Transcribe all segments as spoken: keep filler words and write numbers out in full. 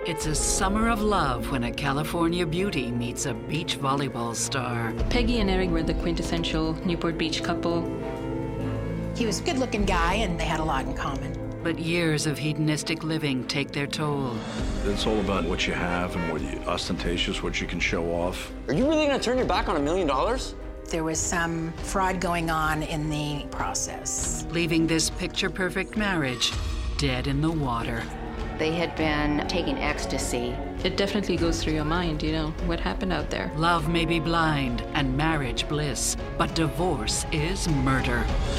It's a summer of love when a California beauty meets a beach volleyball star. Peggy and Eric were the quintessential Newport Beach couple. He was a good-looking guy, and they had a lot in common. But years of hedonistic living take their toll. It's all about what you have and what you, ostentatious, what you can show off. Are you really gonna turn your back on a million dollars? There was some fraud going on in the process. Leaving this picture-perfect marriage dead in the water. They had been taking ecstasy. It definitely goes through your mind, you know, what happened out there. Love may be blind and marriage bliss, but divorce is murder.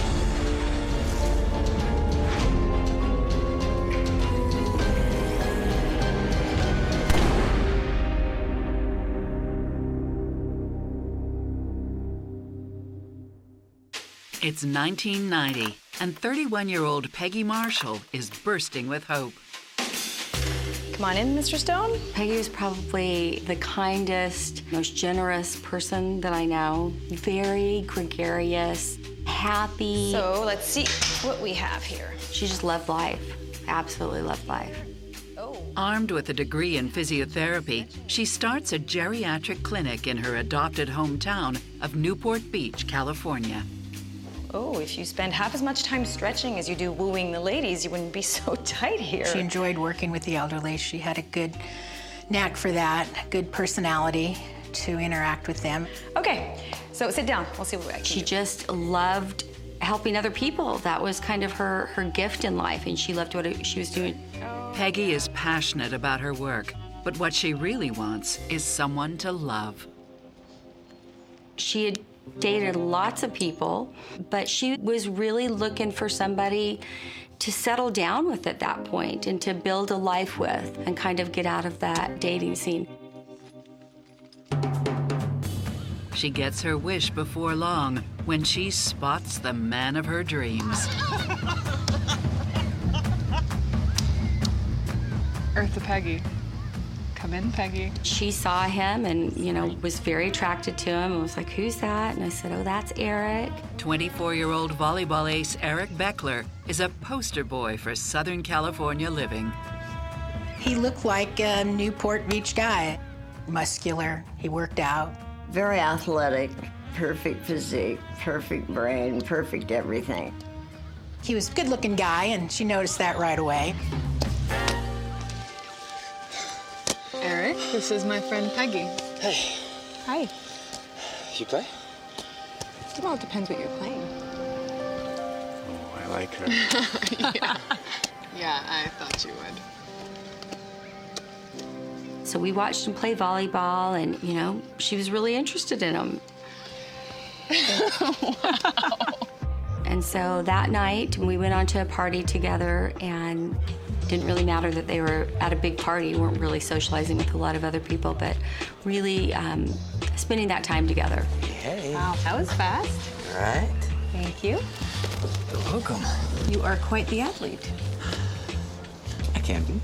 It's nineteen ninety, and thirty-one-year-old Peggy Marshall is bursting with hope. Come on in, Mister Stone. Peggy was probably the kindest, most generous person that I know. Very gregarious, happy. So let's see what we have here. She just loved life, absolutely loved life. Oh. Armed with a degree in physiotherapy, she starts a geriatric clinic in her adopted hometown of Newport Beach, California. Oh, if you spend half as much time stretching as you do wooing the ladies, you wouldn't be so tight here. She enjoyed working with the elderly. She had a good knack for that, good personality to interact with them. Okay, so sit down. We'll see what I can She do. just loved helping other people. That was kind of her, her gift in life, and she loved what she was doing. Peggy is passionate about her work, but what she really wants is someone to love. She had dated lots of people, but she was really looking for somebody to settle down with at that point and to build a life with and kind of get out of that dating scene. She gets her wish before long when she spots the man of her dreams. Eartha Peggy. Come in, Peggy. She saw him and, you know, was very attracted to him and was like, who's that? And I said, oh, that's Eric. twenty-four-year-old volleyball ace Eric Beckler is a poster boy for Southern California living. He looked like a Newport Beach guy. Muscular, he worked out. Very athletic, perfect physique, perfect brain, perfect everything. He was a good-looking guy, and she noticed that right away. Eric, this is my friend Peggy. Hey. Hi. You play? Well, it depends what you're playing. Oh, I like her. yeah. yeah, I thought you would. So we watched him play volleyball and, you know, she was really interested in him. Wow. And so that night we went on to a party together, and didn't really matter that they were at a big party, weren't really socializing with a lot of other people, but really um, spending that time together. Hey. Wow, that was fast. All right. Thank you. You're welcome. You are quite the athlete. I can be.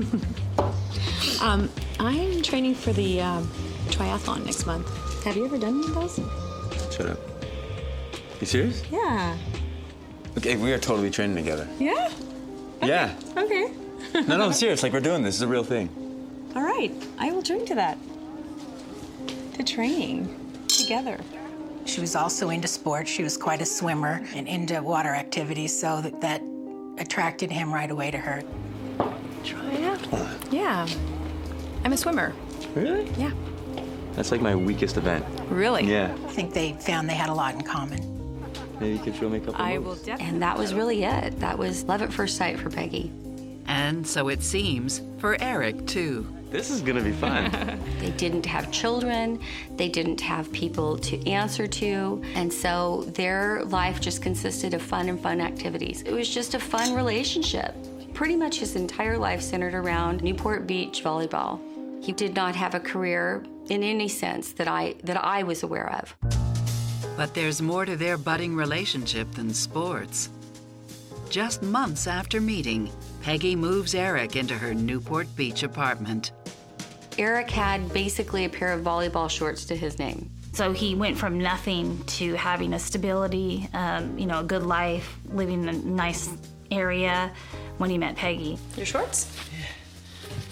um, I'm training for the um, triathlon next month. Have you ever done one of those? Shut up. You serious? Yeah. Okay, we are totally training together. Yeah? Okay. Yeah. Okay. No, no, I'm serious. Like, we're doing this. This is a real thing. All right. I will join to that. To training together. She was also into sports. She was quite a swimmer and into water activities, so that, that attracted him right away to her. Triathlon? Yeah. I'm a swimmer. Really? Yeah. That's like my weakest event. Really? Yeah. I think they found they had a lot in common. Maybe you could show me a couple I moves. will definitely. And that was really it. That was love at first sight for Peggy. And so it seems for Eric, too. This is gonna be fun. They didn't have children, they didn't have people to answer to, and so their life just consisted of fun and fun activities. It was just a fun relationship. Pretty much his entire life centered around Newport Beach volleyball. He did not have a career in any sense that I, that I was aware of. But there's more to their budding relationship than sports. Just months after meeting, Peggy moves Eric into her Newport Beach apartment. Eric had basically a pair of volleyball shorts to his name. So he went from nothing to having a stability, um, you know, a good life, living in a nice area when he met Peggy. Your shorts?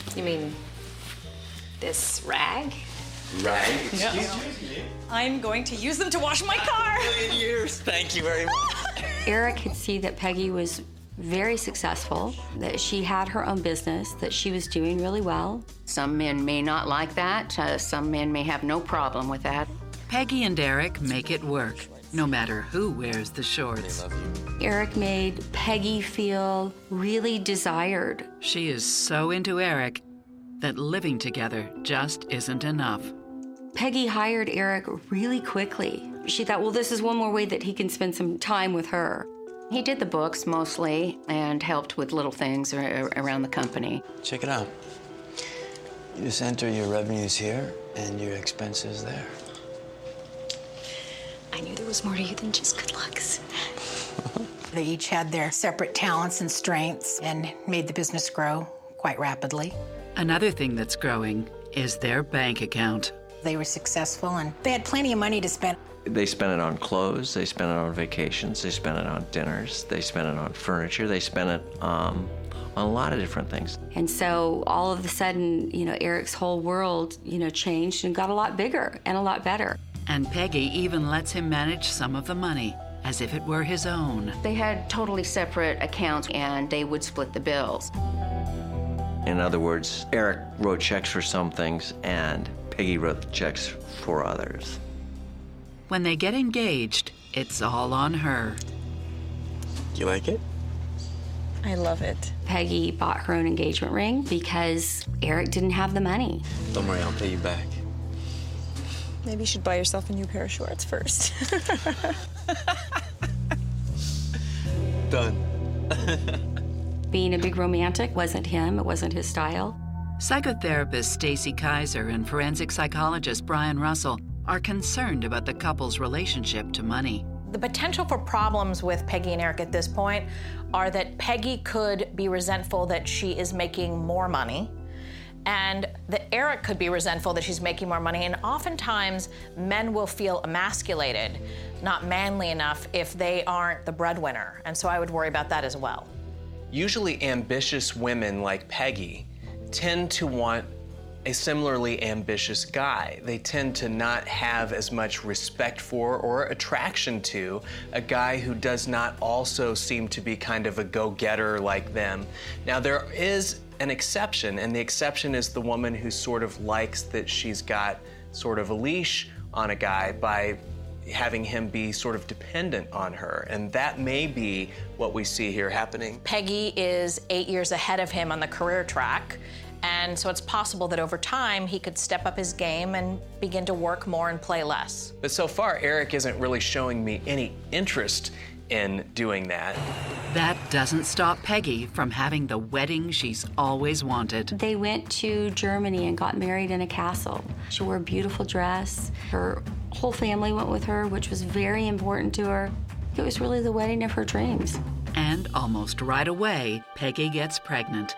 You mean this rag? Rag? Yeah. Excuse me? I'm going to use them to wash my car. A million years. Thank you very much. Eric could see that Peggy was very successful, that she had her own business, that she was doing really well. Some men may not like that. Uh, some men may have no problem with that. Peggy and Eric make it work, no matter who wears the shorts. They love you. Eric made Peggy feel really desired. She is so into Eric that living together just isn't enough. Peggy hired Eric really quickly. She thought, well, this is one more way that he can spend some time with her. He did the books mostly and helped with little things around the company. Check it out. You just enter your revenues here and your expenses there. I knew there was more to you than just good looks. They each had their separate talents and strengths and made the business grow quite rapidly. Another thing that's growing is their bank account. They were successful and they had plenty of money to spend. They spent it on clothes, they spent it on vacations, they spent it on dinners, they spent it on furniture, they spent it um, on a lot of different things. And so all of a sudden, you know, Eric's whole world, you know, changed and got a lot bigger and a lot better. And Peggy even lets him manage some of the money, as if it were his own. They had totally separate accounts and they would split the bills. In other words, Eric wrote checks for some things and Peggy wrote the checks for others. When they get engaged, it's all on her. You like it? I love it. Peggy bought her own engagement ring because Eric didn't have the money. Don't worry, I'll pay you back. Maybe you should buy yourself a new pair of shorts first. Done. Being a big romantic wasn't him, it wasn't his style. Psychotherapist Stacy Kaiser and forensic psychologist Brian Russell are concerned about the couple's relationship to money. The potential for problems with Peggy and Eric at this point are that Peggy could be resentful that she is making more money, and that Eric could be resentful that she's making more money, and oftentimes men will feel emasculated, not manly enough, if they aren't the breadwinner, and so I would worry about that as well. Usually ambitious women like Peggy tend to want a similarly ambitious guy. They tend to not have as much respect for or attraction to a guy who does not also seem to be kind of a go-getter like them. Now, there is an exception, and the exception is the woman who sort of likes that she's got sort of a leash on a guy by having him be sort of dependent on her, and that may be what we see here happening. Peggy is eight years ahead of him on the career track, and so it's possible that over time he could step up his game and begin to work more and play less. But so far, Eric isn't really showing me any interest in doing that. That doesn't stop Peggy from having the wedding she's always wanted. They went to Germany and got married in a castle. She wore a beautiful dress. Her whole family went with her, which was very important to her. It was really the wedding of her dreams. And almost right away, Peggy gets pregnant.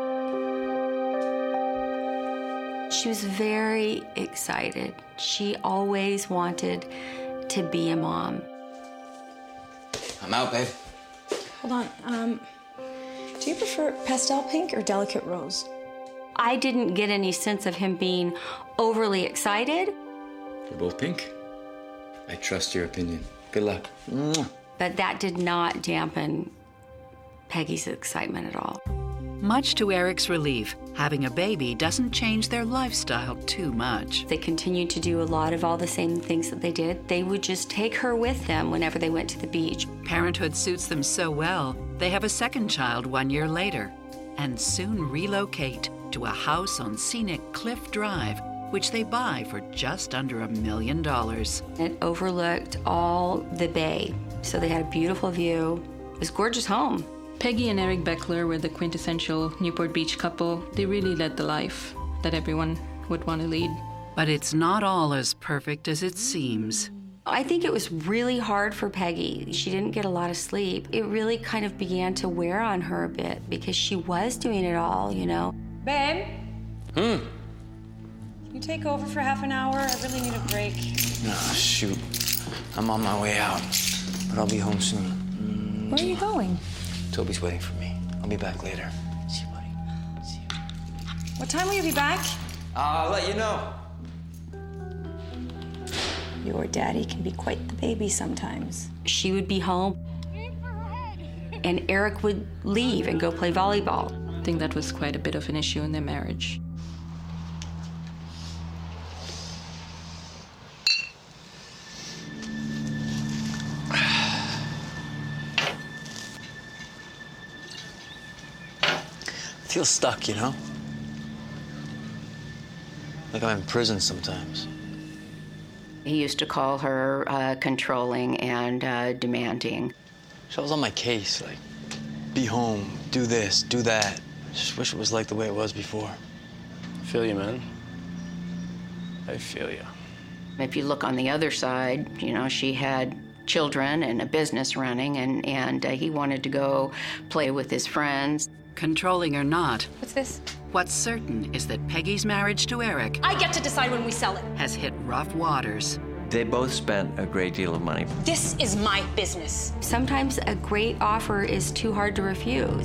She was very excited. She always wanted to be a mom. I'm out, babe. Hold on, um, do you prefer pastel pink or delicate rose? I didn't get any sense of him being overly excited. You're both pink. I trust your opinion. Good luck. Mwah. But that did not dampen Peggy's excitement at all. Much to Eric's relief, having a baby doesn't change their lifestyle too much. They continued to do a lot of all the same things that they did. They would just take her with them whenever they went to the beach. Parenthood suits them so well, they have a second child one year later and soon relocate to a house on scenic Cliff Drive, which they buy for just under a million dollars. It overlooked all the bay, so they had a beautiful view. It was a gorgeous home. Peggy and Eric Beckler were the quintessential Newport Beach couple. They really led the life that everyone would want to lead. But it's not all as perfect as it seems. I think it was really hard for Peggy. She didn't get a lot of sleep. It really kind of began to wear on her a bit because she was doing it all, you know. Babe? Hmm? Can you take over for half an hour? I really need a break. Oh, shoot. I'm on my way out, but I'll be home soon. Where are you going? Toby's waiting for me. I'll be back later. See you, buddy. See you. What time will you be back? I'll let you know. Your daddy can be quite the baby sometimes. She would be home, and Eric would leave and go play volleyball. I think that was quite a bit of an issue in their marriage. I feel stuck, you know? Like I'm in prison sometimes. He used to call her uh, controlling and uh, demanding. She was on my case, like, be home, do this, do that. I just wish it was like the way it was before. I feel you, man. I feel you. If you look on the other side, you know, she had children and a business running, and, and uh, he wanted to go play with his friends. Controlling or not, What's this? what's certain is that Peggy's marriage to Eric I get to decide when we sell it. has hit rough waters. They both spent a great deal of money. This is my business. Sometimes a great offer is too hard to refuse.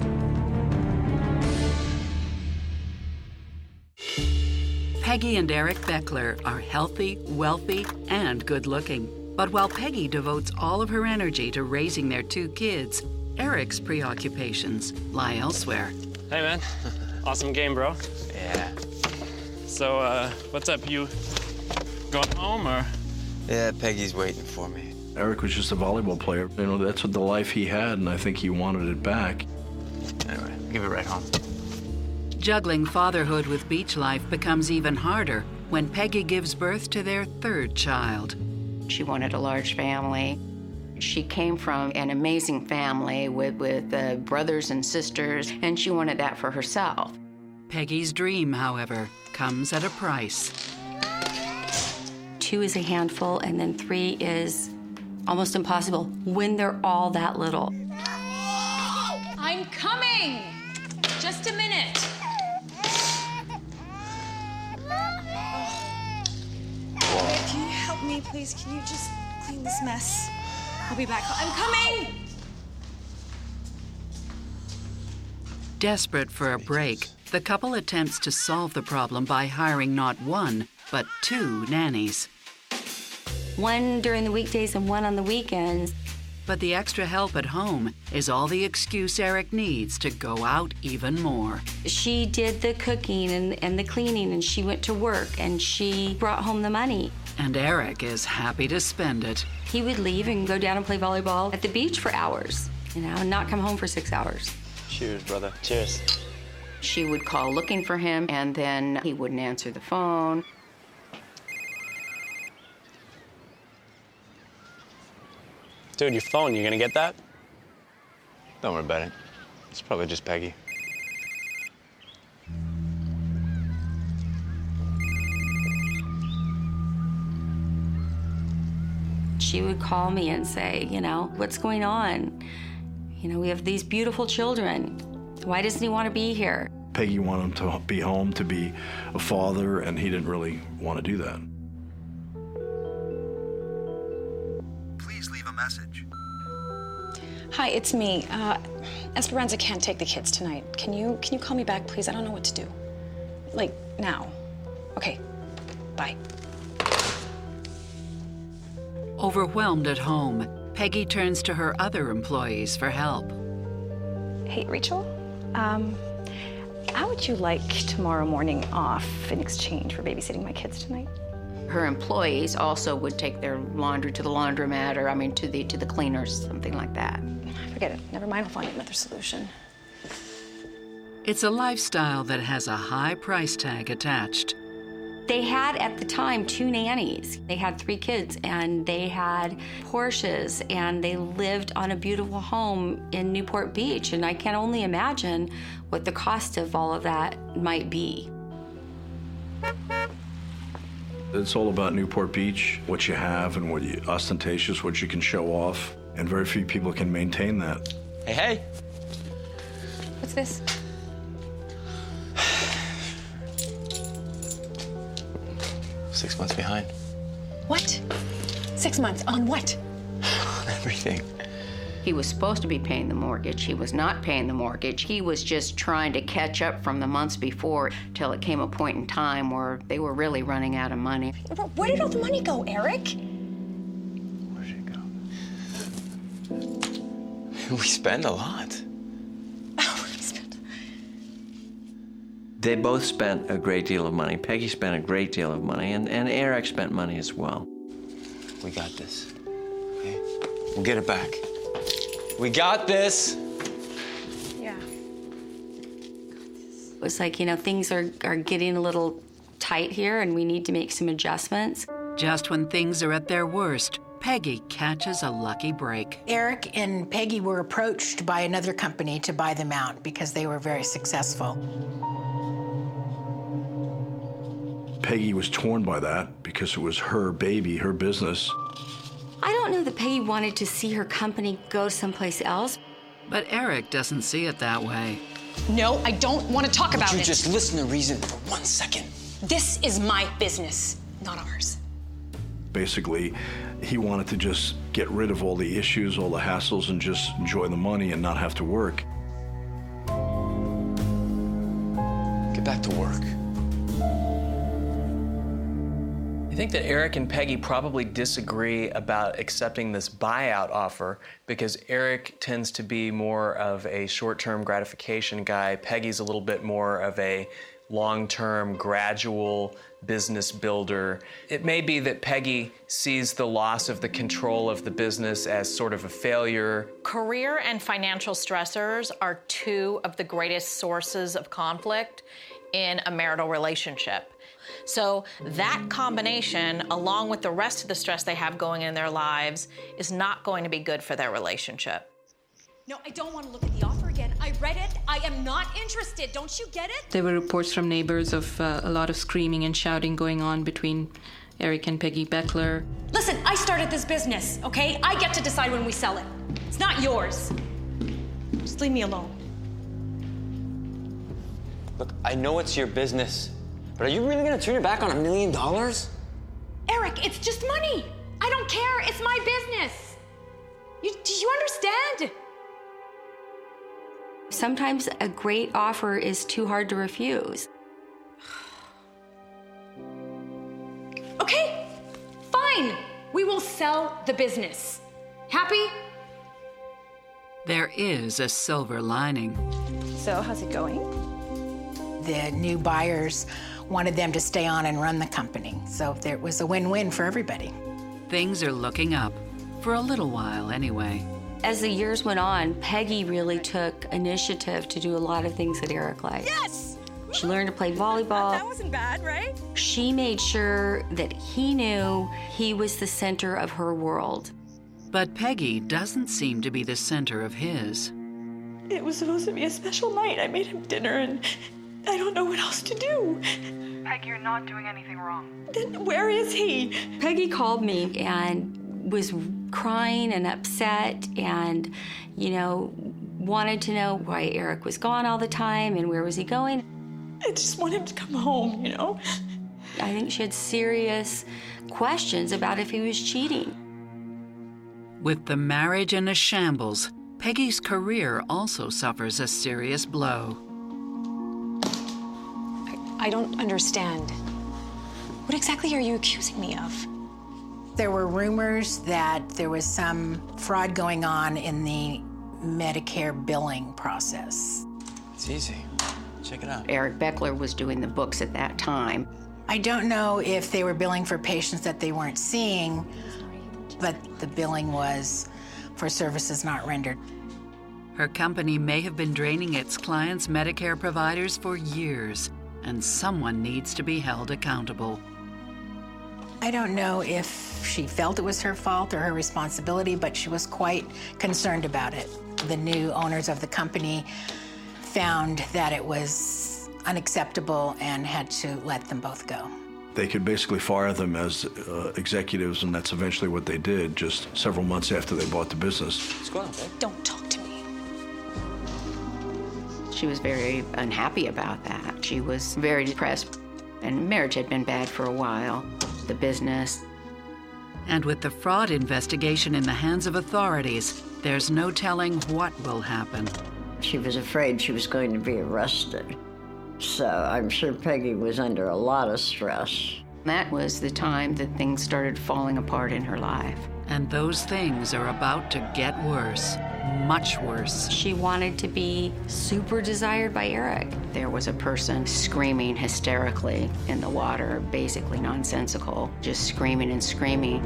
Peggy and Eric Beckler are healthy, wealthy, and good-looking. But while Peggy devotes all of her energy to raising their two kids, Eric's preoccupations lie elsewhere. Hey, man. Awesome game, bro. Yeah. So, uh, what's up? You going home, or? Yeah, Peggy's waiting for me. Eric was just a volleyball player. You know, that's what the life he had, and I think he wanted it back. Anyway, I'll give it right home. Juggling fatherhood with beach life becomes even harder when Peggy gives birth to their third child. She wanted a large family. She came from an amazing family with, with uh, brothers and sisters, and she wanted that for herself. Peggy's dream, however, comes at a price. Two is a handful, and then three is almost impossible when they're all that little. I'm coming! Just a minute. Can you help me, please? Can you just clean this mess? I'll be back. I'm coming! Desperate for a break, the couple attempts to solve the problem by hiring not one, but two nannies. One during the weekdays and one on the weekends. But the extra help at home is all the excuse Eric needs to go out even more. She did the cooking and, and the cleaning, and she went to work, and she brought home the money. And Eric is happy to spend it. He would leave and go down and play volleyball at the beach for hours, you know, and not come home for six hours. Cheers, brother. Cheers. She would call looking for him, and then he wouldn't answer the phone. Dude, your phone, you gonna get that? Don't worry about it. It's probably just Peggy. She would call me and say, you know, what's going on? You know, we have these beautiful children. Why doesn't he want to be here? Peggy wanted him to be home, to be a father, and he didn't really want to do that. Please leave a message. Hi, it's me. Uh, Esperanza can't take the kids tonight. Can you can you call me back, please? I don't know what to do. Like, now. Okay, bye. Overwhelmed at home, Peggy turns to her other employees for help. Hey, Rachel, um, how would you like tomorrow morning off in exchange for babysitting my kids tonight? Her employees also would take their laundry to the laundromat, or I mean to the to the cleaners, something like that. Forget it. Never mind. I'll find another solution. It's a lifestyle that has a high price tag attached. They had, at the time, two nannies. They had three kids, and they had Porsches, and they lived on a beautiful home in Newport Beach, and I can only imagine what the cost of all of that might be. It's all about Newport Beach, what you have and what you, ostentatious, what you can show off, and very few people can maintain that. Hey, hey. What's this? Six months behind. What? Six months on what? Everything. He was supposed to be paying the mortgage. He was not paying the mortgage. He was just trying to catch up from the months before till it came a point in time where they were really running out of money. Where did all the money go, Eric? Where'd it go? We spend a lot. They both spent a great deal of money. Peggy spent a great deal of money, and, and Eric spent money as well. We got this, okay? We'll get it back. We got this. Yeah. It was like, you know, things are, are getting a little tight here and we need to make some adjustments. Just when things are at their worst, Peggy catches a lucky break. Eric and Peggy were approached by another company to buy them out because they were very successful. Peggy was torn by that because it was her baby, her business. I don't know that Peggy wanted to see her company go someplace else. But Eric doesn't see it that way. No, I don't want to talk Would about you it. just listen to reason for one second? This is my business, not ours. Basically, he wanted to just get rid of all the issues, all the hassles, and just enjoy the money and not have to work. Get back to work. I think that Eric and Peggy probably disagree about accepting this buyout offer because Eric tends to be more of a short-term gratification guy. Peggy's a little bit more of a long-term, gradual business builder. It may be that Peggy sees the loss of the control of the business as sort of a failure. Career and financial stressors are two of the greatest sources of conflict in a marital relationship. So that combination, along with the rest of the stress they have going in their lives, is not going to be good for their relationship. No, I don't want to look at the offer again. I read it. I am not interested. Don't you get it? There were reports from neighbors of uh, a lot of screaming and shouting going on between Eric and Peggy Beckler. Listen, I started this business, okay? I get to decide when we sell it. It's not yours. Just leave me alone. Look, I know it's your business, but are you really gonna turn your back on a million dollars? Eric, it's just money. I don't care. It's my business. You, do you understand? Sometimes a great offer is too hard to refuse. Okay, fine. We will sell the business. Happy? There is a silver lining. So, how's it going? The new buyers wanted them to stay on and run the company, so there was a win-win for everybody. Things are looking up, for a little while anyway. As the years went on, Peggy really took initiative to do a lot of things that Eric liked. Yes! She learned to play volleyball. That wasn't bad, right? She made sure that he knew he was the center of her world. But Peggy doesn't seem to be the center of his. It was supposed to be a special night. I made him dinner and I don't know what else to do. Peg, you're not doing anything wrong. Then where is he? Peggy called me and was crying and upset and, you know, wanted to know why Eric was gone all the time and where was he going. I just want him to come home, you know? I think she had serious questions about if he was cheating. With the marriage in a shambles, Peggy's career also suffers a serious blow. I don't understand. What exactly are you accusing me of? There were rumors that there was some fraud going on in the Medicare billing process. It's easy. Check it out. Eric Beckler was doing the books at that time. I don't know if they were billing for patients that they weren't seeing, but the billing was for services not rendered. Her company may have been draining its clients' Medicare providers for years, and someone needs to be held accountable. I don't know if she felt it was her fault or her responsibility, but she was quite concerned about it. The new owners of the company found that it was unacceptable and had to let them both go. They could basically fire them as uh, executives, and that's eventually what they did just several months after they bought the business. What's going on, babe? Don't talk to me. She was very unhappy about that. She was very depressed, and marriage had been bad for a while. The business. And with the fraud investigation in the hands of authorities, there's no telling what will happen. She was afraid she was going to be arrested. So I'm sure Peggy was under a lot of stress. That was the time that things started falling apart in her life. And those things are about to get worse, much worse. She wanted to be super desired by Eric. There was a person screaming hysterically in the water, basically nonsensical, just screaming and screaming.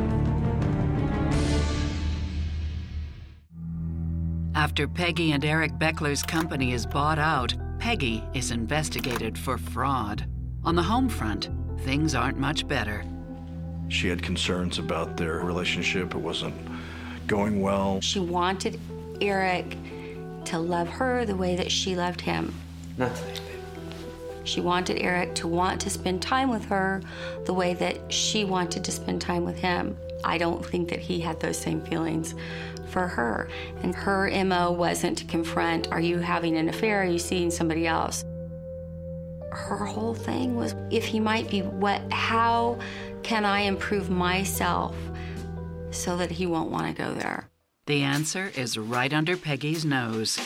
After Peggy and Eric Beckler's company is bought out, Peggy is investigated for fraud. On the home front, things aren't much better. She had concerns about their relationship. It wasn't going well. She wanted Eric to love her the way that she loved him. Nothing. She wanted Eric to want to spend time with her the way that she wanted to spend time with him. I don't think that he had those same feelings for her. And her M O wasn't to confront, are you having an affair? Are you seeing somebody else? Her whole thing was, if he might be, what, how can I improve myself so that he won't want to go there? The answer is right under Peggy's nose.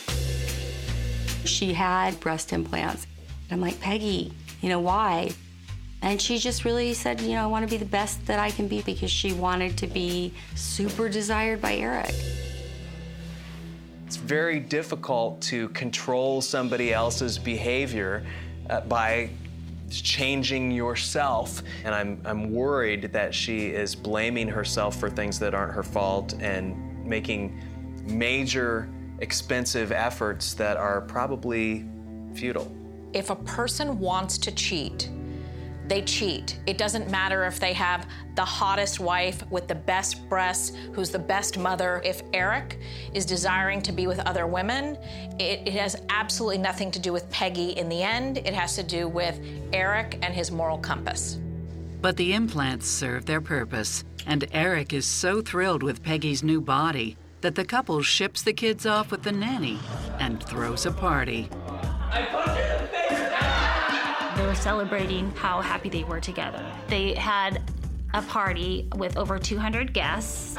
She had breast implants. I'm like, Peggy, you know, why? And she just really said, you know, I want to be the best that I can be, because she wanted to be super desired by Eric. It's very difficult to control somebody else's behavior uh, by changing yourself. And I'm, I'm worried that she is blaming herself for things that aren't her fault and making major, expensive efforts that are probably futile. If a person wants to cheat, they cheat. It doesn't matter if they have the hottest wife with the best breasts, who's the best mother. If Eric is desiring to be with other women, it, it has absolutely nothing to do with Peggy in the end. It has to do with Eric and his moral compass. But the implants serve their purpose, and Eric is so thrilled with Peggy's new body that the couple ships the kids off with the nanny and throws a party. I punch you in the face! They were celebrating how happy they were together. They had a party with over two hundred guests.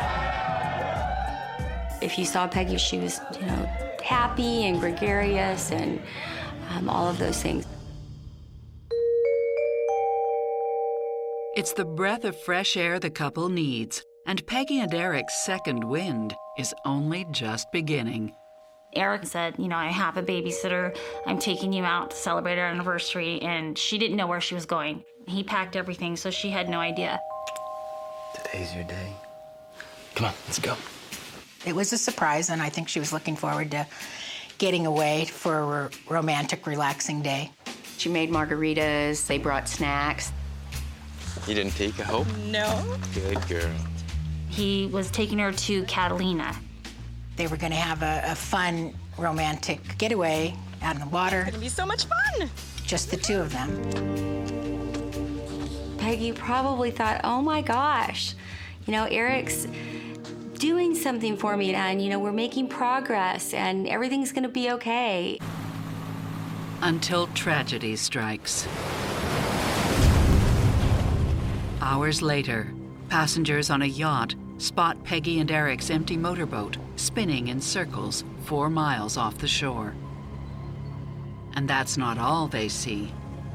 If you saw Peggy, she was, you know, happy and gregarious and um, all of those things. It's the breath of fresh air the couple needs, and Peggy and Eric's second wind is only just beginning. Eric said, you know, I have a babysitter. I'm taking you out to celebrate our anniversary, and she didn't know where she was going. He packed everything, so she had no idea. Today's your day. Come on, let's go. It was a surprise, and I think she was looking forward to getting away for a romantic, relaxing day. She made margaritas, they brought snacks. You didn't peek, I hope? No. Good girl. He was taking her to Catalina. They were going to have a, a fun, romantic getaway out in the water. It's gonna be so much fun. Just the two of them. Peggy probably thought, oh my gosh, you know, Eric's doing something for me, and, you know, we're making progress, and everything's going to be okay. Until tragedy strikes. Hours later, passengers on a yacht spot Peggy and Eric's empty motorboat spinning in circles four miles off the shore. And that's not all they see.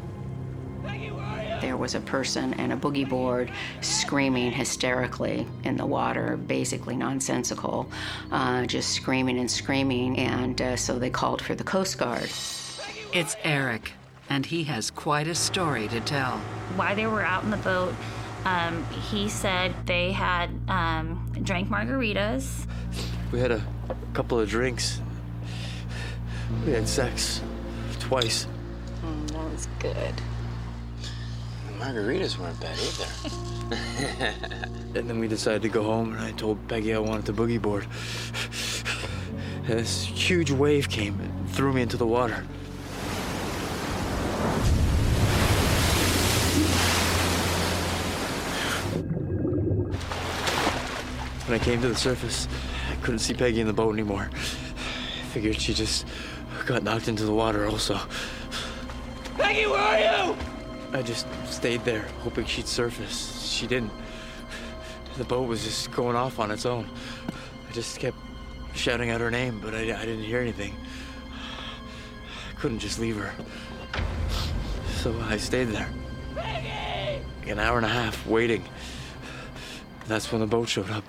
There was a person and a boogie board screaming hysterically in the water, basically nonsensical, uh, just screaming and screaming, and uh, so they called for the Coast Guard. It's Eric, and he has quite a story to tell. While they were out in the boat, um, he said they had um, drank margaritas. We had a couple of drinks. We had sex twice. Mm, that was good. The margaritas weren't bad either. And then we decided to go home, and I told Peggy I wanted the boogie board. And this huge wave came and threw me into the water. When I came to the surface, I couldn't see Peggy in the boat anymore. I figured she just got knocked into the water also. Peggy, where are you? I just stayed there, hoping she'd surface. She didn't. The boat was just going off on its own. I just kept shouting out her name, but I, I didn't hear anything. I couldn't just leave her. So I stayed there. Peggy! An hour and a half, waiting. That's when the boat showed up.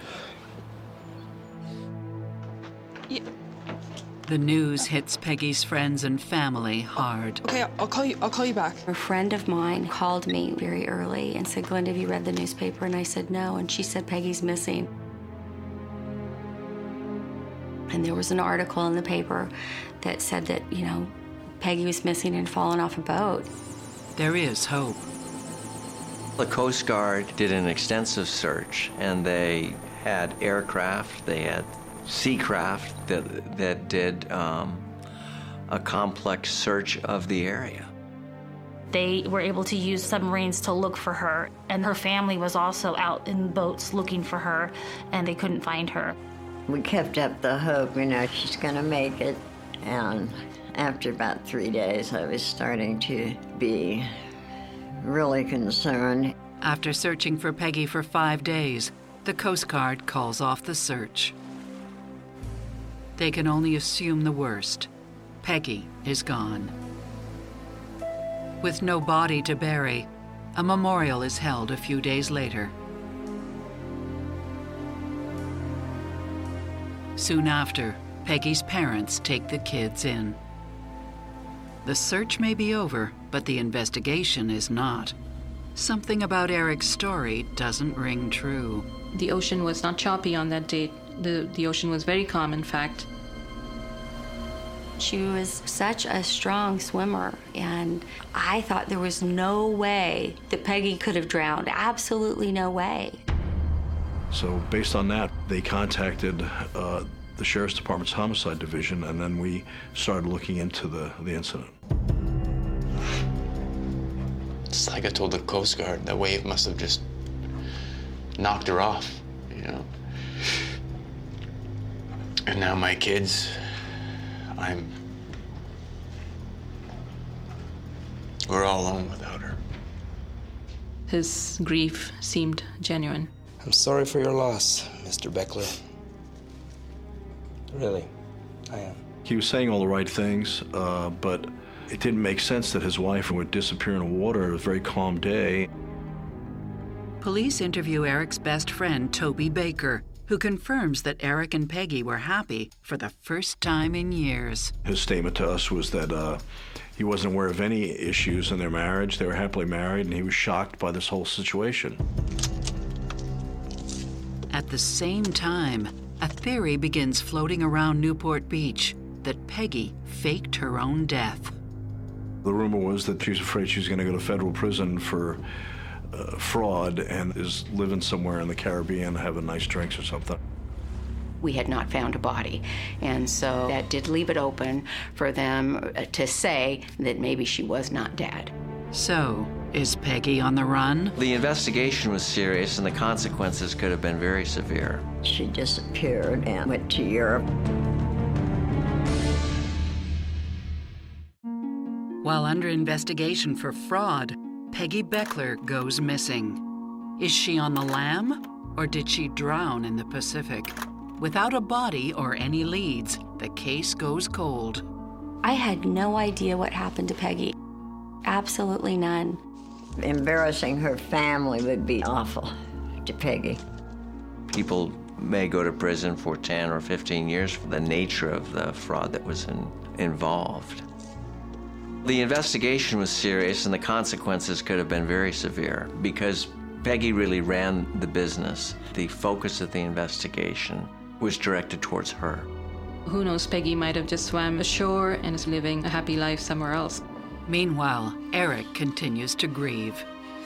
Yeah. The news hits Peggy's friends and family hard. Okay, I'll call you. I'll call you back. A friend of mine called me very early and said, "Glenda, have you read the newspaper?" And I said, "No." And she said, "Peggy's missing." And there was an article in the paper that said that, you know, Peggy was missing and fallen off a boat. There is hope. The Coast Guard did an extensive search, and they had aircraft, they had seacraft that, that did um, a complex search of the area. They were able to use submarines to look for her, and her family was also out in boats looking for her, and they couldn't find her. We kept up the hope, you know, she's gonna make it. And after about three days, I was starting to be really concerned. After searching for Peggy for five days, the Coast Guard calls off the search. They can only assume the worst. Peggy is gone. With no body to bury, a memorial is held a few days later. Soon after, Peggy's parents take the kids in. The search may be over, but the investigation is not. Something about Eric's story doesn't ring true. The ocean was not choppy on that date. The, the ocean was very calm, in fact. She was such a strong swimmer, and I thought there was no way that Peggy could have drowned. Absolutely no way. So based on that, they contacted uh, the Sheriff's Department's Homicide Division, and then we started looking into the, the incident. It's like I told the Coast Guard, that wave must have just knocked her off, you know? And now my kids, I'm... we're all alone without her. His grief seemed genuine. I'm sorry for your loss, Mister Beckler. Really, I am. He was saying all the right things, uh, but it didn't make sense that his wife would disappear in the water. It was a very calm day. Police interview Eric's best friend, Toby Baker, who confirms that Eric and Peggy were happy for the first time in years. His statement to us was that uh, he wasn't aware of any issues in their marriage. They were happily married, and he was shocked by this whole situation. At the same time, a theory begins floating around Newport Beach that Peggy faked her own death. The rumor was that she was afraid she was going to go to federal prison for uh, fraud and is living somewhere in the Caribbean having nice drinks or something. We had not found a body, and so that did leave it open for them to say that maybe she was not dead. So, is Peggy on the run? The investigation was serious, and the consequences could have been very severe. She disappeared and went to Europe. While under investigation for fraud, Peggy Beckler goes missing. Is she on the lam, or did she drown in the Pacific? Without a body or any leads, the case goes cold. I had no idea what happened to Peggy. Absolutely none. Embarrassing her family would be awful to Peggy. People may go to prison for ten or fifteen years for the nature of the fraud that was in, involved. The investigation was serious, and the consequences could have been very severe because Peggy really ran the business. The focus of the investigation was directed towards her. Who knows, Peggy might have just swam ashore and is living a happy life somewhere else. Meanwhile, Eric continues to grieve.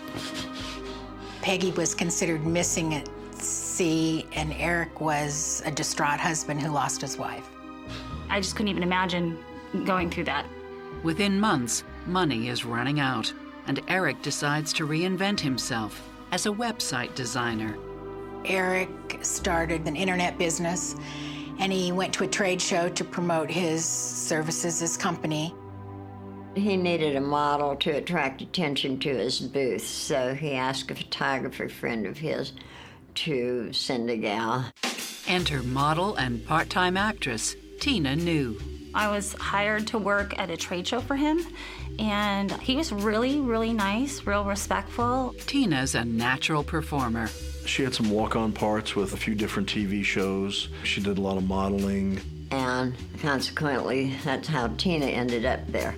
Peggy was considered missing at sea, and Eric was a distraught husband who lost his wife. I just couldn't even imagine going through that. Within months, money is running out, and Eric decides to reinvent himself as a website designer. Eric started an internet business, and he went to a trade show to promote his services, his company. He needed a model to attract attention to his booth, so he asked a photographer friend of his to send a gal. Enter model and part-time actress Tina New. I was hired to work at a trade show for him, and he was really, really nice, real respectful. Tina's a natural performer. She had some walk-on parts with a few different T V shows. She did a lot of modeling. And consequently, that's how Tina ended up there.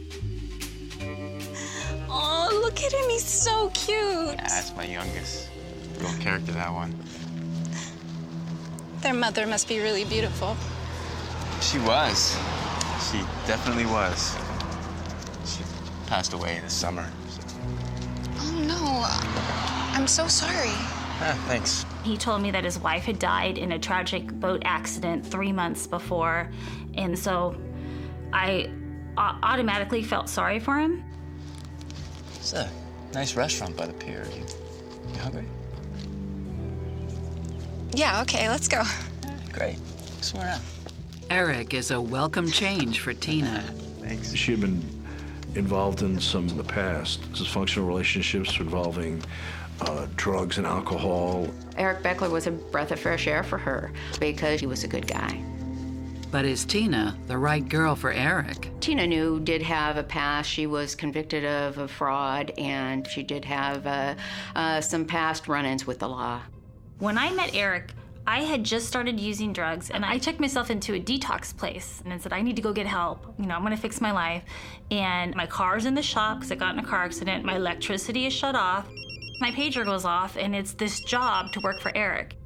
Oh, look at him, he's so cute. Yeah, that's my youngest. Good character, that one. Their mother must be really beautiful. She was. She definitely was. She passed away this summer. So. Oh, no. I'm so sorry. Ah, thanks. He told me that his wife had died in a tragic boat accident three months before, and so I uh, automatically felt sorry for him. It's a nice restaurant by the pier. You, you hungry? Yeah, okay, let's go. Great. Somewhere out. Eric is a welcome change for Tina. Thanks. She had been involved in some in the past dysfunctional relationships involving uh, drugs and alcohol. Eric Beckler was a breath of fresh air for her because he was a good guy. But is Tina the right girl for Eric? Tina New did have a past. She was convicted of a fraud, and she did have uh, uh, some past run-ins with the law. When I met Eric, I had just started using drugs, and I took myself into a detox place and I said, I need to go get help. You know, I'm gonna fix my life. And my car's in the shop because I got in a car accident. My electricity is shut off. My pager goes off, and it's this job to work for Eric.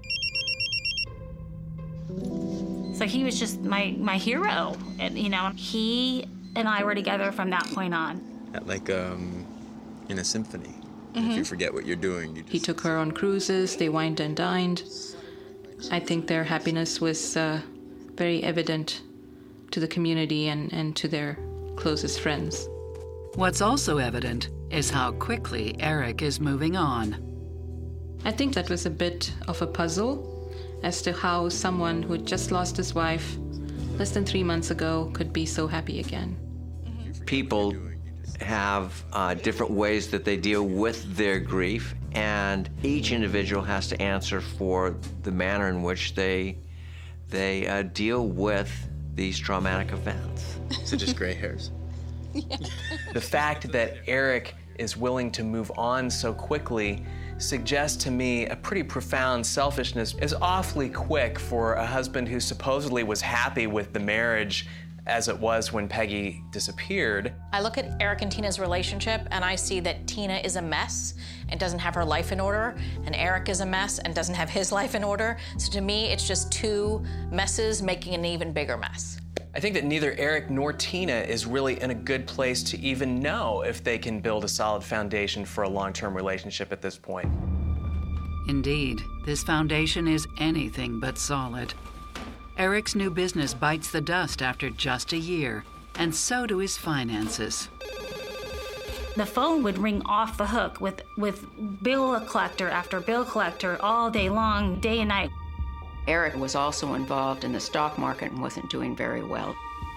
So he was just my, my hero. And, you know, he and I were together from that point on. Like um, in a symphony. Mm-hmm. If you forget what you're doing, you just... He took her on cruises, they wined and dined. I think their happiness was uh, very evident to the community and, and to their closest friends. What's also evident is how quickly Eric is moving on. I think that was a bit of a puzzle as to how someone who had just lost his wife less than three months ago could be so happy again. People have uh, different ways that they deal with their grief, and each individual has to answer for the manner in which they they uh, deal with these traumatic events. So just gray hairs? Yeah. The fact that Eric is willing to move on so quickly suggests to me a pretty profound selfishness. Is awfully quick for a husband who supposedly was happy with the marriage as it was when Peggy disappeared. I look at Eric and Tina's relationship and I see that Tina is a mess and doesn't have her life in order, and Eric is a mess and doesn't have his life in order. So to me, it's just two messes making an even bigger mess. I think that neither Eric nor Tina is really in a good place to even know if they can build a solid foundation for a long-term relationship at this point. Indeed, this foundation is anything but solid. Eric's new business bites the dust after just a year, and so do his finances. The phone would ring off the hook with, with bill collector after bill collector all day long, day and night. Eric was also involved in the stock market and wasn't doing very well.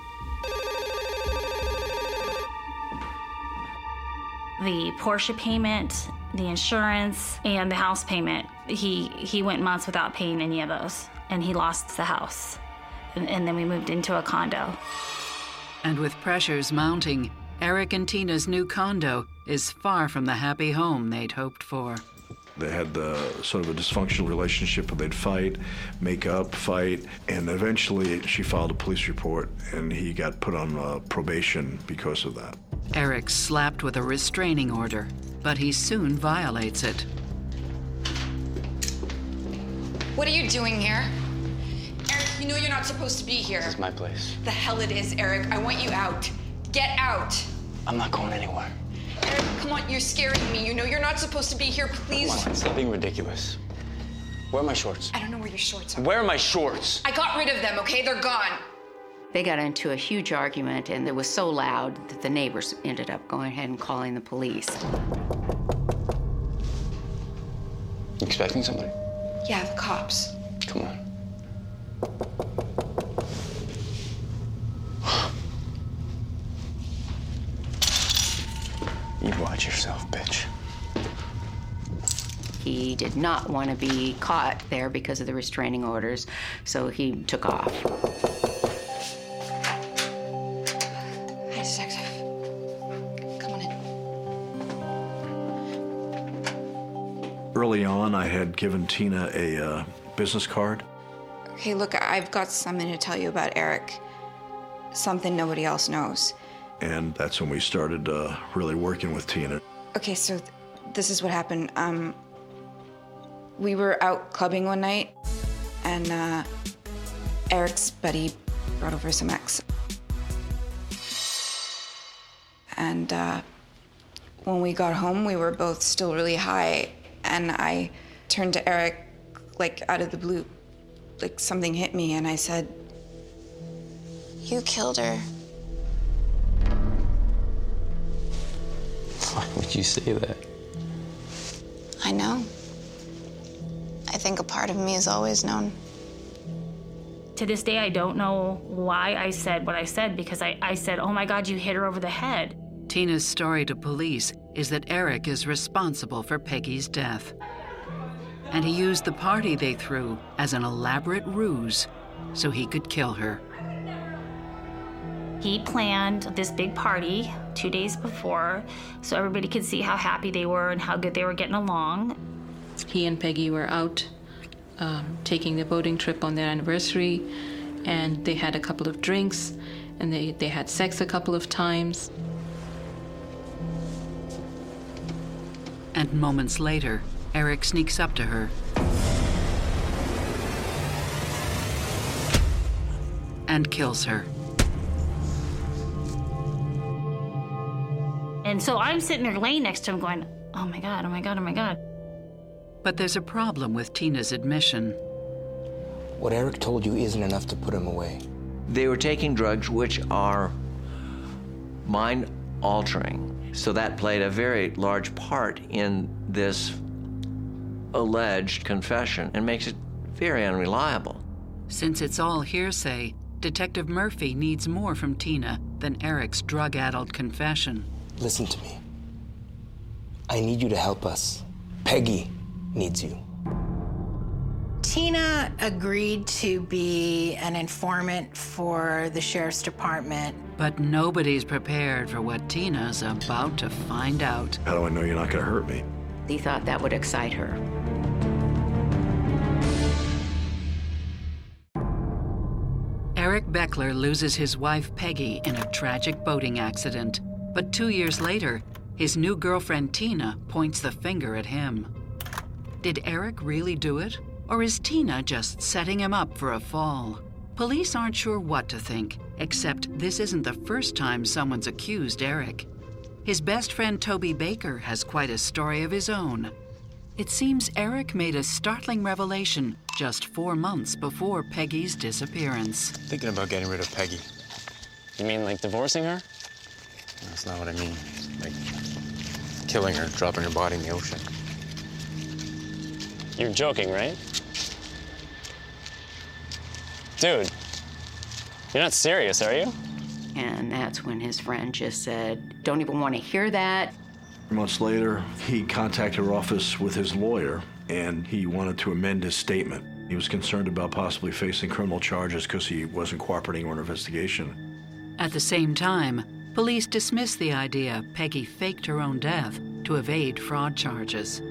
The Porsche payment, the insurance, and the house payment, he, he went months without paying any of those, and he lost the house. And, and then we moved into a condo. And with pressures mounting, Eric and Tina's new condo is far from the happy home they'd hoped for. They had the sort of a dysfunctional relationship where they'd fight, make up, fight, and eventually she filed a police report and he got put on uh, probation because of that. Eric's slapped with a restraining order, but he soon violates it. What are you doing here? Eric, you know you're not supposed to be here. This is my place. The hell it is, Eric. I want you out. Get out. I'm not going anywhere. Eric, come on, you're scaring me. You know you're not supposed to be here, please. Come on, stop being ridiculous. Where are my shorts? I don't know where your shorts are. Where are my shorts? I got rid of them, okay? They're gone. They got into a huge argument, and it was so loud that the neighbors ended up going ahead and calling the police. You expecting somebody? Yeah, the cops. Come on. You watch yourself, bitch. He did not want to be caught there because of the restraining orders, so he took off. Hi, detective. Come on in. Early on, I had given Tina a uh, business card. Okay, look, I've got something to tell you about Eric. Something nobody else knows. And that's when we started uh, really working with Tina. Okay, so th- this is what happened. Um, we were out clubbing one night, and uh, Eric's buddy brought over some ex. And uh, when we got home, we were both still really high, and I turned to Eric, like out of the blue, like something hit me, and I said, "You killed her." Why would you say that? I know. I think a part of me has always known. To this day, I don't know why I said what I said, because I, I said, oh my God, you hit her over the head. Tina's story to police is that Eric is responsible for Peggy's death. And he used the party they threw as an elaborate ruse so he could kill her. He planned this big party two days before so everybody could see how happy they were and how good they were getting along. He and Peggy were out um, taking the boating trip on their anniversary, and they had a couple of drinks, and they, they had sex a couple of times. And moments later, Eric sneaks up to her and kills her. And so I'm sitting there laying next to him going, oh my God, oh my God, oh my God. But there's a problem with Tina's admission. What Eric told you isn't enough to put him away. They were taking drugs which are mind-altering. So that played a very large part in this alleged confession and makes it very unreliable. Since it's all hearsay, Detective Murphy needs more from Tina than Eric's drug-addled confession. Listen to me. I need you to help us. Peggy needs you. Tina agreed to be an informant for the sheriff's department. But nobody's prepared for what Tina's about to find out. How do I know you're not going to hurt me? He thought that would excite her. Eric Beckler loses his wife Peggy in a tragic boating accident. But two years later, his new girlfriend Tina points the finger at him. Did Eric really do it? Or is Tina just setting him up for a fall? Police aren't sure what to think, except this isn't the first time someone's accused Eric. His best friend Toby Baker has quite a story of his own. It seems Eric made a startling revelation just four months before Peggy's disappearance. Thinking about getting rid of Peggy. You mean like divorcing her? That's not what I mean. Like killing her, dropping her body in the ocean. You're joking, right? Dude, you're not serious, are you? And that's when his friend just said, don't even want to hear that. Months later, he contacted our office with his lawyer, and he wanted to amend his statement. He was concerned about possibly facing criminal charges because he wasn't cooperating on an investigation. At the same time, police dismissed the idea Peggy faked her own death to evade fraud charges.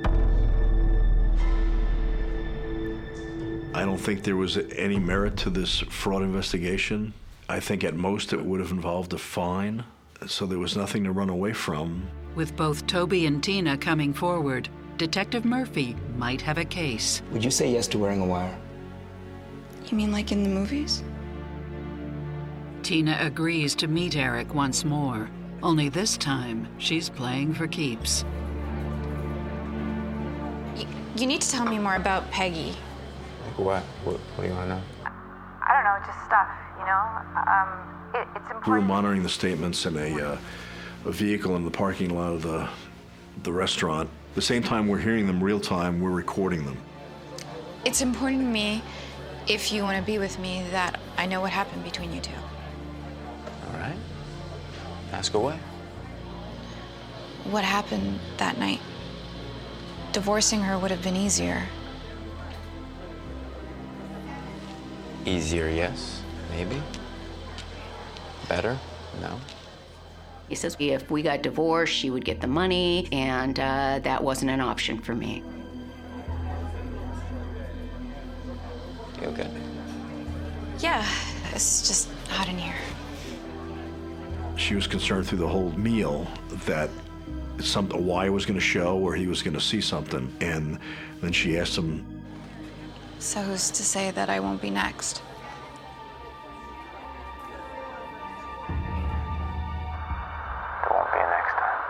I don't think there was any merit to this fraud investigation. I think at most it would have involved a fine, so there was nothing to run away from. With both Toby and Tina coming forward, Detective Murphy might have a case. Would you say yes to wearing a wire? You mean like in the movies? Tina agrees to meet Eric once more, only this time she's playing for keeps. You, you need to tell me more about Peggy. Like what? What, what do you want to know? I don't know, just stuff, you know? Um, it, it's important. We were monitoring the statements in a, uh, a vehicle in the parking lot of the, the restaurant. At the same time we're hearing them real time, we're recording them. It's important to me, if you want to be with me, that I know what happened between you two. All right. Ask away. What happened that night? divorcing her would have been easier. Easier, yes. Maybe. Better? No. He says if we got divorced, she would get the money, and uh, that wasn't an option for me. You okay? Yeah, it's just hot in here. She was concerned through the whole meal that some, a wire was going to show or he was going to see something. And then she asked him, So who's to say that I won't be next? There won't be a next time.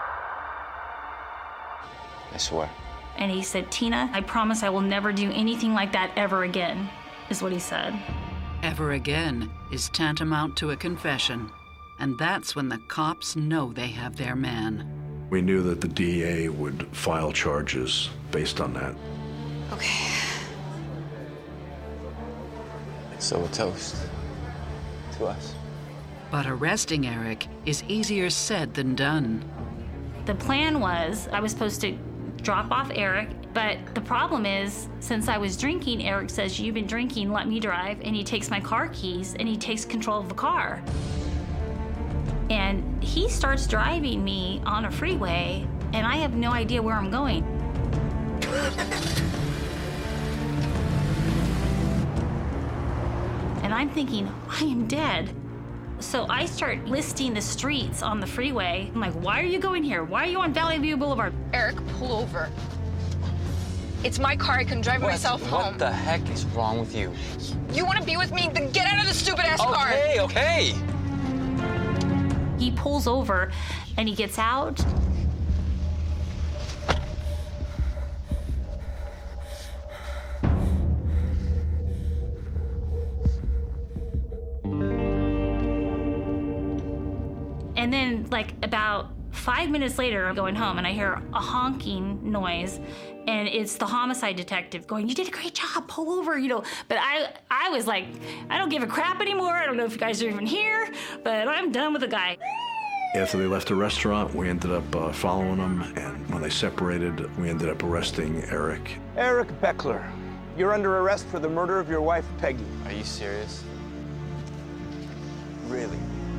I swear. And he said, Tina, I promise I will never do anything like that ever again, is what he said. Ever again is tantamount to a confession. And that's when the cops know they have their man. We knew that the D A would file charges based on that. Okay. So a toast to us. But arresting Eric is easier said than done. The plan was I was supposed to drop off Eric, but the problem is, since I was drinking, Eric says, you've been drinking, let me drive, and he takes my car keys and he takes control of the car. And he starts driving me on a freeway, and I have no idea where I'm going. And I'm thinking, I am dead. So I start listing the streets on the freeway. I'm like, why are you going here? Why are you on Valley View Boulevard? Eric, pull over. It's my car. I can drive what, myself what home. What the heck is wrong with you? You want to be with me? Then get out of the stupid ass okay, car. Okay, okay. He pulls over and he gets out. And then, like, about five minutes later, I'm going home and I hear a honking noise, and it's the homicide detective going, you did a great job, pull over, you know. But I, I was like, I don't give a crap anymore. I don't know if you guys are even here, but I'm done with the guy. After they left the restaurant, we ended up uh, following them, and when they separated, we ended up arresting Eric. Eric Beckler, you're under arrest for the murder of your wife, Peggy. Are you serious? Really?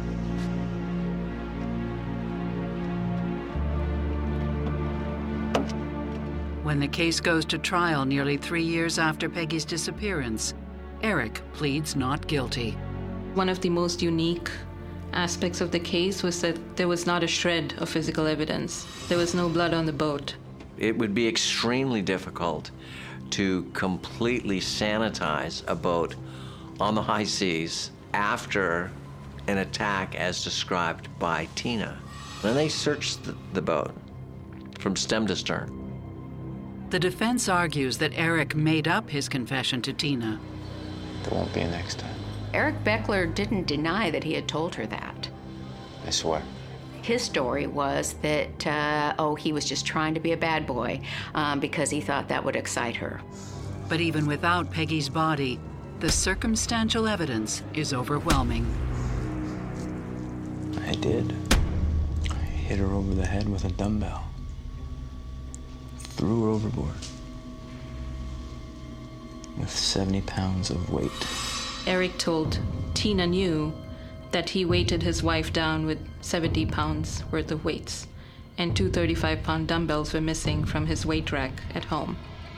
When the case goes to trial nearly three years after Peggy's disappearance, Eric pleads not guilty. One of the most unique aspects of the case was that there was not a shred of physical evidence. There was no blood on the boat. It would be extremely difficult to completely sanitize a boat on the high seas after an attack as described by Tina. Then they searched the, the boat from stem to stern. The defense argues that Eric made up his confession to Tina. There won't be a next time. Eric Beckler didn't deny that he had told her that. I swear. His story was that, uh, oh, he was just trying to be a bad boy um, because he thought that would excite her. But even without Peggy's body, the circumstantial evidence is overwhelming. I did. I hit her over the head with a dumbbell. Threw her overboard. With seventy pounds of weight. Eric told Tina knew that he weighted his wife down with seventy pounds worth of weights, and two thirty-five pound dumbbells were missing from his weight rack at home.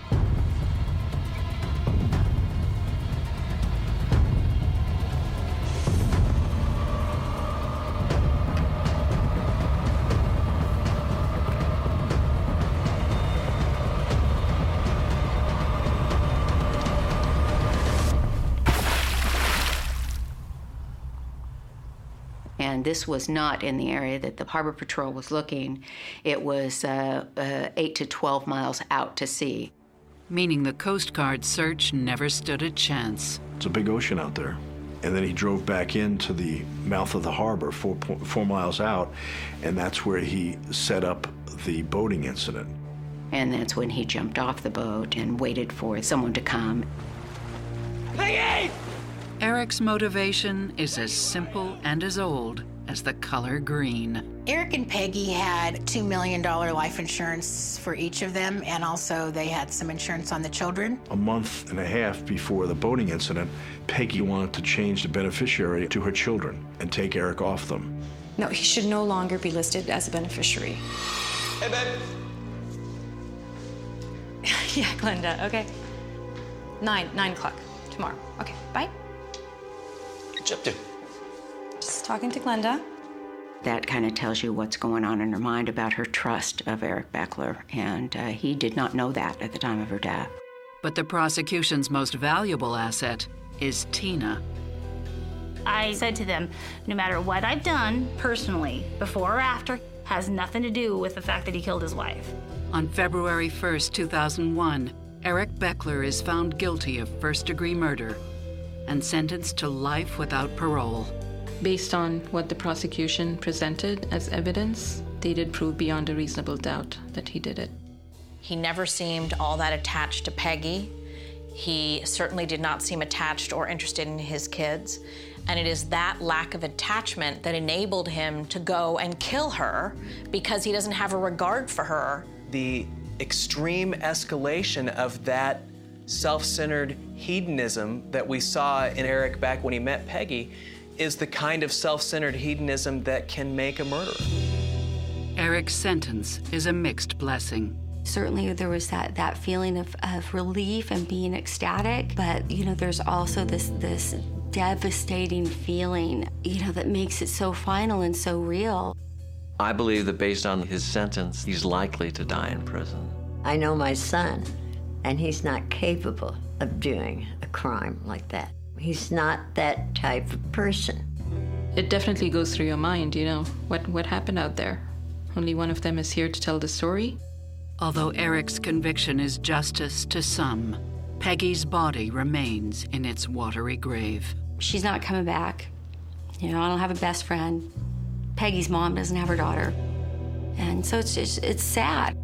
And this was not in the area that the Harbor Patrol was looking. It was uh, uh, eight to twelve miles out to sea. Meaning the Coast Guard search never stood a chance. It's a big ocean out there. And then he drove back into the mouth of the harbor, four, four miles out, and that's where he set up the boating incident. And that's when he jumped off the boat and waited for someone to come. Eric's motivation is as simple and as old as the color green. Eric and Peggy had two million dollars life insurance for each of them, and also they had some insurance on the children. A month and a half before the boating incident, Peggy wanted to change the beneficiary to her children and take Eric off them. No, he should no longer be listed as a beneficiary. Hey, babe. Yeah, Glenda, okay. Nine, nine o'clock tomorrow. Okay, bye. What you up to? Just talking to Glenda. That kind of tells you what's going on in her mind about her trust of Eric Beckler, and uh, he did not know that at the time of her death. But the prosecution's most valuable asset is Tina. I said to them, no matter what I've done personally, before or after, has nothing to do with the fact that he killed his wife. On February first, two thousand one, Eric Beckler is found guilty of first-degree murder and sentenced to life without parole. Based on what the prosecution presented as evidence, they did prove beyond a reasonable doubt that he did it. He never seemed all that attached to Peggy. He certainly did not seem attached or interested in his kids. And it is that lack of attachment that enabled him to go and kill her because he doesn't have a regard for her. The extreme escalation of that self-centered hedonism that we saw in Eric back when he met Peggy is the kind of self-centered hedonism that can make a murderer. Eric's sentence is a mixed blessing. Certainly there was that, that feeling of, of relief and being ecstatic, but you know, there's also this, this devastating feeling, you know, that makes it so final and so real. I believe that based on his sentence, he's likely to die in prison. I know my son, and he's not capable of doing a crime like that. He's not that type of person. It definitely goes through your mind, you know, what, what happened out there. Only one of them is here to tell the story. Although Eric's conviction is justice to some, Peggy's body remains in its watery grave. She's not coming back. You know, I don't have a best friend. Peggy's mom doesn't have her daughter. And so it's just, it's sad.